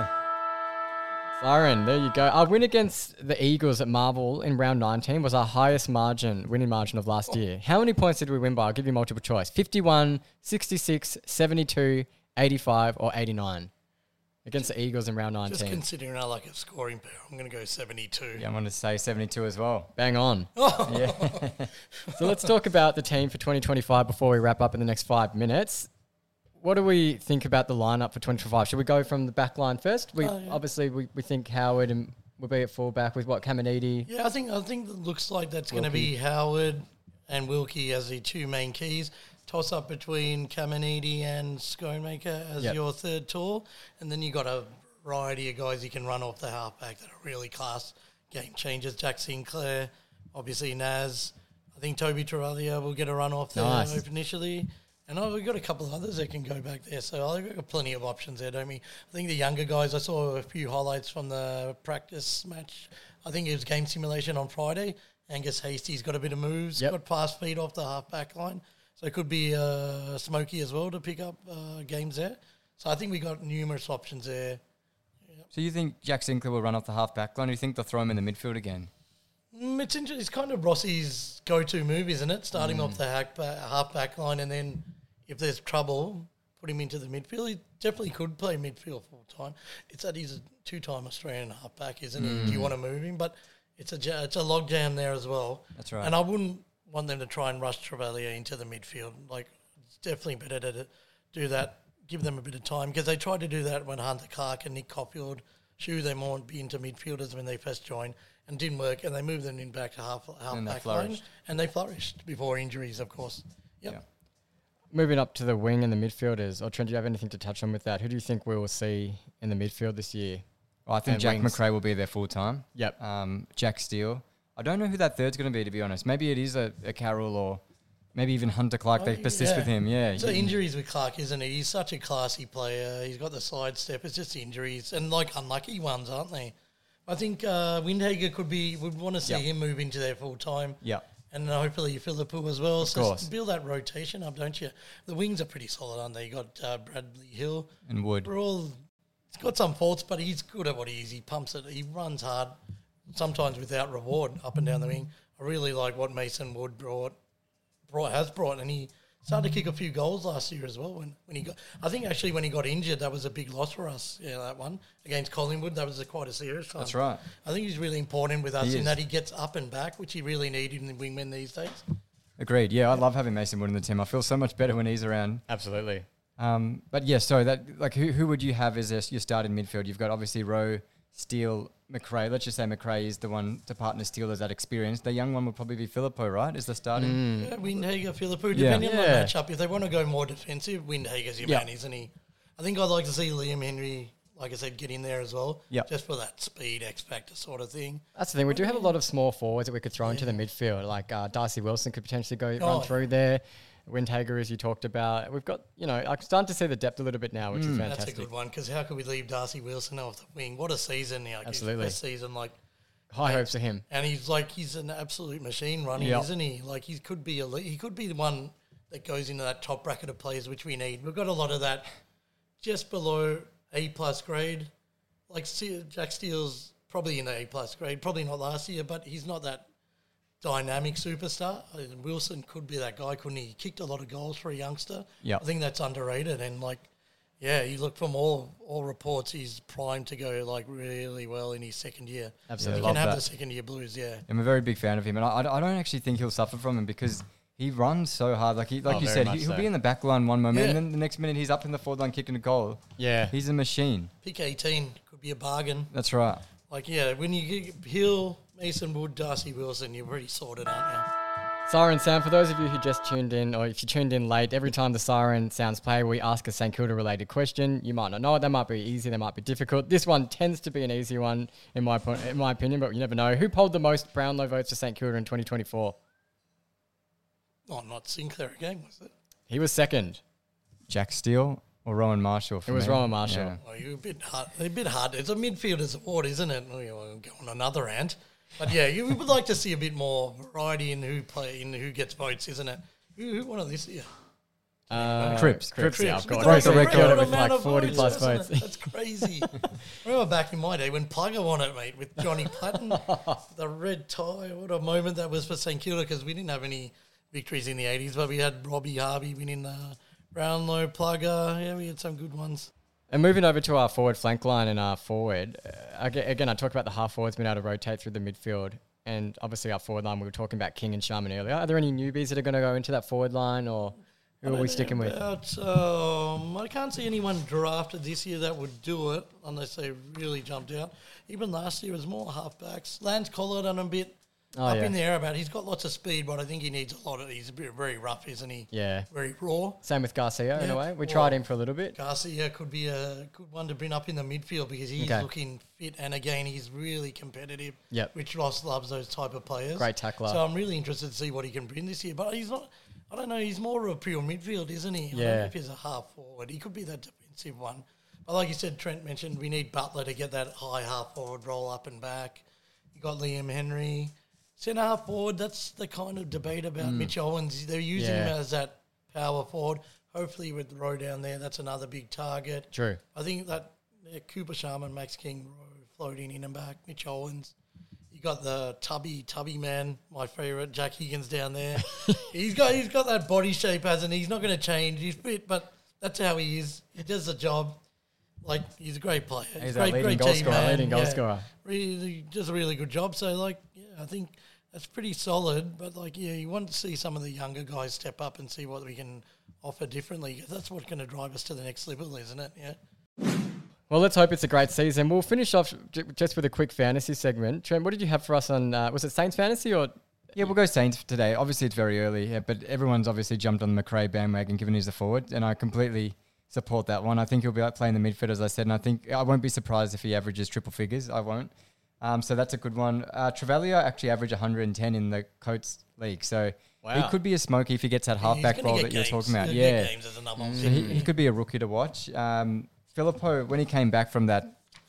A: Siren, there you go. Our win against the Eagles at Marvel in round nineteen was our highest margin, winning margin of last oh. year. How many points did we win by? I'll give you multiple choice. fifty-one, sixty-six, seventy-two, eighty-five, or eighty-nine. Against the Eagles in round nineteen.
B: Just considering our lack of scoring power, I'm going to go seventy-two.
C: Yeah, I'm going to say seventy-two as well.
A: Bang on.
B: Oh.
A: Yeah. So let's talk about the team for twenty twenty-five before we wrap up in the next five minutes. What do we think about the lineup for twenty twenty-five? Should we go from the back line first? We oh, yeah. Obviously, we, we think Howard and will be at fullback with what, Caminiti?
B: Yeah, I think I think it looks like that's going to be Howard and Wilkie as the two main keys. Toss up between Caminiti and Stonemaker as yep. your third tall, and then you got a variety of guys you can run off the halfback that are really class game changers. Jack Sinclair, obviously Naz. I think Toby Travalia will get a run off there nice. initially. And oh, we've got a couple of others that can go back there. So I think we've got plenty of options there, don't we? I think the younger guys, I saw a few highlights from the practice match. I think it was game simulation on Friday. Angus Hastie's got a bit of moves, yep. got fast feet off the half-back line. So it could be uh, Smokey as well to pick up uh, games there. So I think we got numerous options there. Yep.
C: So you think Jack Sinclair will run off the half-back line, or do you think they'll throw him in the midfield again?
B: Mm, it's interesting. It's kind of Rossi's go-to move, isn't it? Starting mm. off the half-back line, and then if there's trouble, put him into the midfield. He definitely could play midfield full-time. It's that he's a two-time Australian half-back, isn't mm. he? Do you want to move him? But it's a, it's a log jam there as well.
C: That's right.
B: And I wouldn't want them to try and rush Travalia into the midfield. Like, it's definitely better to do that, give them a bit of time, because they tried to do that when Hunter Clark and Nick Coffield shoo them on be into midfielders when they first joined, and didn't work, and they moved them in back to half, half
C: and
B: back line, and they flourished before injuries, of course. Yep.
C: Yeah.
A: Moving up to the wing and the midfielders, or Trent, do you have anything to touch on with that? Who do you think we will see in the midfield this year?
C: Well, I think
A: and
C: Jack
A: wings.
C: McRae will be there full time.
A: Yep.
C: Um, Jack Steele. I don't know who that third's going to be, to be honest. Maybe it is a, a Carroll or maybe even Hunter Clark. Oh, they persist
B: yeah.
C: with him, yeah.
B: It's the injuries with Clark, isn't it? He's such a classy player. He's got the sidestep. It's just injuries, and like unlucky ones, aren't they? I think uh, Windhager could be, would want to see
C: Yep.
B: him move into there full time.
C: Yeah.
B: And hopefully Philippou as well.
C: Of
B: so
C: course.
B: build that rotation up, don't you? The wings are pretty solid, aren't they? You got uh, Bradley Hill.
C: And Wood.
B: We're all, he's got some faults, but he's good at what he is. He pumps it. He runs hard, sometimes without reward, up and down the wing. I really like what Mason Wood brought, brought has brought, and he started to kick a few goals last year as well. When, when he got, I think actually when he got injured, that was a big loss for us. Yeah, that one against Collingwood, that was a, quite a serious one.
C: That's right.
B: I think he's really important with us
C: He
B: in
C: is.
B: that he gets up and back, which he really needed in the wingmen these days.
C: Agreed. Yeah, I love having Mason Wood in the team. I feel so much better when he's around.
A: Absolutely.
C: Um, but yeah, so that like who who would you have as a, your starting midfield? You've got obviously Rowe, Steele, McRae. Let's just say McRae is the one to partner Steele as that experience. The young one would probably be Philippou, right? Is the starting?
B: Yeah, Windhager, Philippou,
C: Yeah.
B: depending on the
A: Yeah.
B: matchup. If they want to go more defensive, Windhager's your
C: Yeah.
B: man, isn't he? I think I'd like to see Liam Henry, like I said, get in there as well.
C: Yeah.
B: Just for that speed X factor sort of thing.
A: That's the thing. We do have a lot of small forwards that we could throw into the midfield. Like uh, Darcy Wilson could potentially go
B: Oh,
A: run through there. Windhager, as you talked about. We've got, you know, I'm starting to see the depth a little bit now, which is
B: That's
A: fantastic.
B: a good one because how could we leave Darcy Wilson off the wing? What a season! Like his
A: Absolutely.
B: best season, like,
A: High hopes for him.
B: and he's like he's an absolute machine running,
A: Yep.
B: isn't he? Like he could be a he could be the one that goes into that top bracket of players which we need. We've got a lot of that just below A plus grade. Like Ste- Jack Steele's probably in the A plus grade, probably not last year, but he's not that dynamic superstar. And Wilson could be that guy, couldn't he? He kicked a lot of goals for a youngster.
C: Yep.
B: I think that's underrated. And like, yeah, you look from all all reports, he's primed to go like really well in his second year.
A: Absolutely.
B: He
C: Love
B: can have
C: that.
B: the second year blues. Yeah.
C: I'm a very big fan of him, and I, I don't actually think he'll suffer from him because he runs so hard. Like he, like
A: Oh,
C: you
A: very
C: said,
A: much
C: he, he'll
A: so.
C: be in the back line one moment,
B: Yeah.
C: and then the next minute he's up in the forward line kicking a goal.
A: Yeah.
C: He's a machine.
B: Pick eighteen could be a bargain.
C: That's right.
B: Like, yeah, when you get Hill, Mason Wood, Darcy Wilson, you're pretty sorted, aren't you?
A: Siren sound, for those of you who just tuned in, or if you tuned in late, every time the siren sounds play, we ask a St Kilda related question. You might not know it. They might be easy, they might be difficult. This one tends to be an easy one, in my point, in my opinion, but you never know. Who polled the most Brownlow votes for St Kilda in twenty twenty-four?
B: Oh, not Sinclair again, was it?
A: He was second.
C: Jack Steele or Rowan Marshall? For
A: It was
C: me.
A: Rowan Marshall.
C: Yeah.
B: Oh, you're a bit hard. A bit hard. It's a midfielder's award, isn't it? Oh, I'll go on another rant. But yeah, you would like to see a bit more variety in who play, in who gets votes, isn't it? Who, who won this year?
A: Uh,
C: Cripps.
A: Cripps, yeah, of
B: With
A: course.
C: Broke the
A: St
C: record
A: Kilda
B: record
A: with
B: amount
A: like
B: of
A: forty plus
B: wasn't
A: votes.
B: it? That's crazy. Remember back in my day when Plugger won it, mate, with Johnny Patton, the red tie. What a moment that was for St Kilda because we didn't have any victories in the eighties, but we had Robbie Harvey winning the Brownlow, Plugger. Yeah, we had some good ones.
A: And moving over to our forward flank line and our forward, uh, aga- again, I talked about the half forwards being able to rotate through the midfield. And obviously our forward line, we were talking about King and Sharman earlier. Are there any newbies that are going to go into that forward line, or who are we sticking with?
B: About, um, I can't see anyone drafted this year that would do it unless they really jumped out. Even last year it was more halfbacks. Lance Collard done a bit
A: Oh,
B: up
A: yeah.
B: in the air about. He's got lots of speed, but I think he needs a lot of. He's a bit very rough, isn't he?
A: Yeah.
B: Very raw.
A: Same with Garcia in
B: Yeah.
A: a way. We
B: Well,
A: tried him for a little bit.
B: Garcia could be a good one to bring up in the midfield because he's
A: Okay.
B: looking fit and again he's really competitive.
A: Yep.
B: Which Ross loves those type of players.
A: Great tackler.
B: So I'm really interested to see what he can bring this year. But he's not. I don't know. He's more of a pure midfield, isn't he? I don't know
A: Yeah.
B: if he's a half forward, he could be that defensive one. But like you said, Trent mentioned, we need Butler to get that high half forward roll up and back. You got Liam Henry. Centre half forward, that's the kind of debate about Mitch Owens. They're using
A: Yeah.
B: him as that power forward. Hopefully with Rowe down there, that's another big target.
A: True.
B: I think that yeah, Cooper Sharman, Max King, Rowe floating in and back, Mitch Owens. You got the tubby, tubby man, my favourite, Jack Higgins down there. he's got he's got that body shape, hasn't he? He's not going to change. He's fit, but that's how he is. He does the job. Like, he's a great player.
A: He's
B: great,
A: our leading
B: great
A: goal
B: team
A: scorer,
B: man.
A: leading goal
B: Yeah.
A: scorer.
B: Really does a really good job. So, like, yeah, I think that's pretty solid. But, like, yeah, you want to see some of the younger guys step up and see what we can offer differently. That's what's going to drive us to the next level, isn't it? Yeah.
A: Well, let's hope it's a great season. We'll finish off j- just with a quick fantasy segment. Trent, what did you have for us on, uh, was it Saints Fantasy or?
C: Yeah, we'll go Saints today. Obviously, it's very early, yeah, but everyone's obviously jumped on the McRae bandwagon given he's a forward, and I completely support that one. I think he'll be like playing the midfield, as I said, and I think I won't be surprised if he averages triple figures. I won't. Um, so that's a good one. Uh, Trevelyan actually averaged one hundred ten in the Coates League, so he
A: Wow.
C: could be a smoky if he gets that
B: He's
C: halfback
B: gonna
C: role
B: get
C: that you're
B: games.
C: talking about.
B: He'll get
C: Yeah,
B: games as a number.
C: so he, he could be a rookie to watch. Um, Philippou, when he came back from that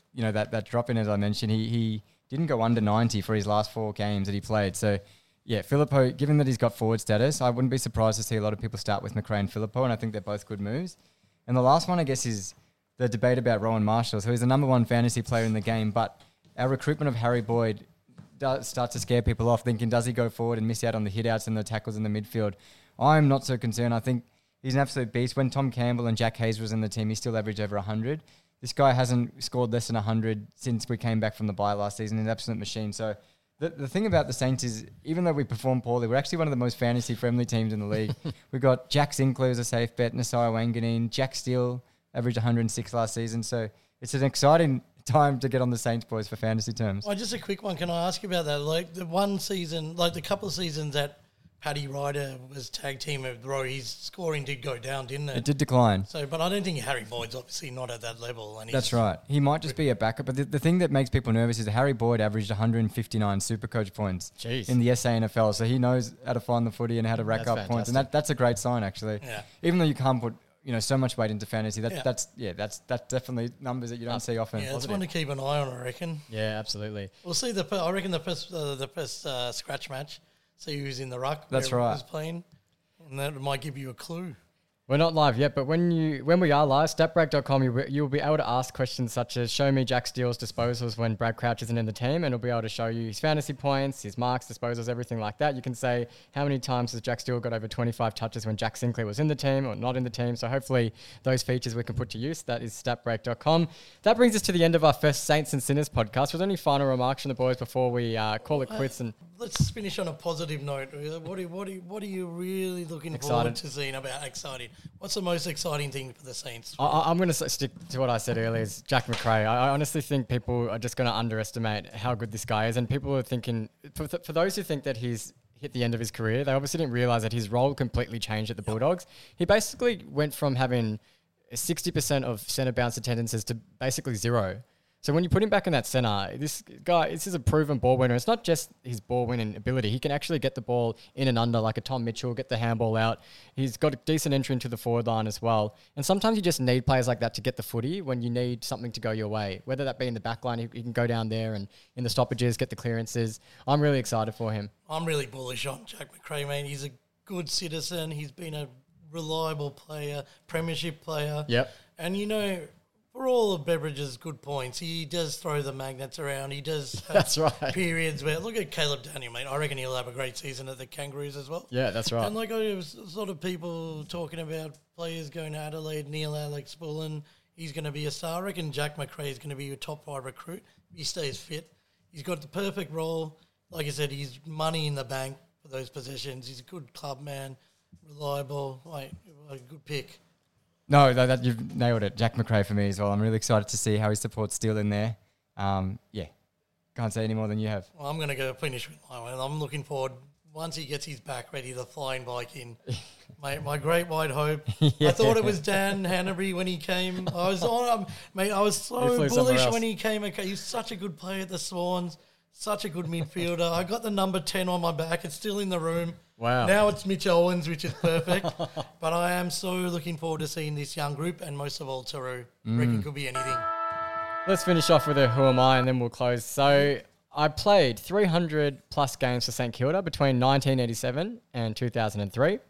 C: you know, that, that drop in, as I mentioned, he, he didn't go under ninety for his last four games that he played. So, yeah, Filippo, given that he's got forward status, I wouldn't be surprised to see a lot of people start with Macrae and Filippo, and I think they're both good moves. And the last one, I guess, is the debate about Rowan Marshall. So he's the number one fantasy player in the game, but our recruitment of Harry Boyd does start to scare people off, thinking, does he go forward and miss out on the hit-outs and the tackles in the midfield? I'm not so concerned. I think he's an absolute beast. When Tom Campbell and Jack Hayes was in the team, he still averaged over one hundred. This guy hasn't scored less than one hundred since we came back from the bye last season. He's an absolute machine. So the, the thing about the Saints is, even though we perform poorly, we're actually one of the most fantasy-friendly teams in the league. We've got Jack Sinclair as a safe bet, Nasai Wanganeen, Jack Steele averaged one hundred six last season. So it's an exciting time to get on the Saints, boys, for fantasy terms.
B: Oh, just a quick one. Can I ask you about that? Like the one season, like the couple of seasons that Paddy Ryder was tag team of Rowe, his scoring did go down, didn't it?
C: It did decline.
B: So, but I don't think Harry Boyd's obviously not at that level. And
C: That's right. He might just be a backup. But the, the thing that makes people nervous is that Harry Boyd averaged one hundred fifty-nine Supercoach points
A: Jeez.
C: in the S A N F L. So he knows how to find the footy and how to rack
A: That's
C: up
A: fantastic.
C: points. And that, that's a great sign, actually.
B: Yeah.
C: Even though you can't put, you know, so much weight into fantasy, that,
B: Yeah.
C: that's yeah, that's that's definitely numbers that you don't
A: That's-
C: see often.
B: Yeah, it's one to keep an eye on, I reckon.
A: Yeah, absolutely.
B: We'll see the. I reckon the first, uh, the first uh, scratch match. See who's in the ruck.
C: That's
B: where
C: right.
B: Who's playing, and that might give you a clue.
A: We're not live yet, but when you when we are live, stepbreak dot com, you, you'll be able to ask questions such as, show me Jack Steele's disposals when Brad Crouch isn't in the team, and it'll be able to show you his fantasy points, his marks, disposals, everything like that. You can say, how many times has Jack Steele got over twenty-five touches when Jack Sinclair was in the team or not in the team? So hopefully those features we can put to use. That is stats break dot com. That brings us to the end of our first Saints and Sinners podcast. Was there any final remarks from the boys before we uh, call it quits? And
B: Let's finish on a positive note. What are, what are, what are you really looking
A: Excited.
B: forward to seeing about exciting? What's the most exciting thing for the Saints?
A: I- I, I'm going to stick to what I said earlier, is Jack Macrae. I, I honestly think people are just going to underestimate how good this guy is. And people are thinking, for, th- for those who think that he's hit the end of his career, they obviously didn't realise that his role completely changed at the Bulldogs. He basically went from having sixty percent of centre bounce attendances to basically zero. So when you put him back in that centre, this guy, this is a proven ball winner. It's not just his ball winning ability. He can actually get the ball in and under like a Tom Mitchell, get the handball out. He's got a decent entry into the forward line as well. And sometimes you just need players like that to get the footy when you need something to go your way. Whether that be in the back line, he, he can go down there and in the stoppages, get the clearances. I'm really excited for him.
B: I'm really bullish on Jack Macrae, man. He's a good citizen. He's been a reliable player, premiership player.
A: Yep.
B: And, you know, for all of Beveridge's good points, he does throw the magnets around. He does have
A: That's right.
B: periods where, look at Caleb Daniel, mate. I reckon he'll have a great season at the Kangaroos as well.
A: Yeah, that's right.
B: And like I was sort of people talking about players going to Adelaide, Neil Alex Bullen, he's going to be a star. I reckon Jack Macrae is going to be a top five recruit. He stays fit. He's got the perfect role. Like I said, he's money in the bank for those possessions. He's a good club man, reliable, like a good pick.
C: No, that, that you've nailed it. Jack Macrae for me as well. I'm really excited to see how he supports Steele in there. Um, yeah, can't say any more than you have.
B: Well, I'm going to go finish with my one. I'm looking forward, once he gets his back ready, the flying bike in. Mate, my great white hope.
C: Yeah.
B: I thought it was Dan Hanbury when he came. I was on, um, mate, I was
A: He
B: so
A: flew somewhere
B: bullish
A: else.
B: when he came. Okay, he's such a good player at the Swans, such a good midfielder. I got the number ten on my back. It's still in the room.
A: Wow.
B: Now it's Mitch Owens, which is perfect. But I am so looking forward to seeing this young group, and most of all, Taru.
A: Mm.
B: Reckon could be anything.
A: Let's finish off with a who am I and then we'll close. So I played three hundred plus games for St Kilda between nineteen eighty-seven and two thousand three.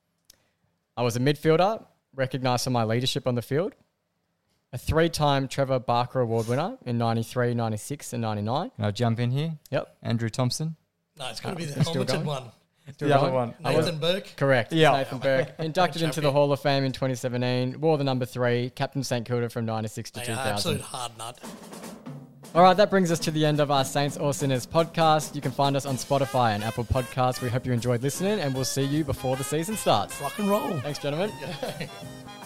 A: I was a midfielder, recognised for my leadership on the field. A three-time Trevor Barker Award winner in ninety-three, ninety-six and ninety-nine.
C: Can I jump in here?
A: Yep.
C: Andrew Thompson.
B: No, it's got to be the
A: Uh, still
B: helmeted
A: going?
B: one.
C: The
A: Yeah,
C: other
A: I-
C: one.
A: I was-
B: Nathan Burke.
A: Correct.
C: Yeah.
A: Nathan Burke. Inducted into the
B: Champion.
A: Hall of Fame in twenty seventeen. Wore the number three. Captain St Kilda from ninety-six to
B: Mate,
A: two
B: an
A: thousand.
B: absolute hard nut.
A: All right, that brings us to the end of our Saints or Sinners podcast. You can find us on Spotify and Apple Podcasts. We hope you enjoyed listening, and we'll see you before the season starts.
B: Rock and roll.
A: Thanks, gentlemen.
B: Yeah.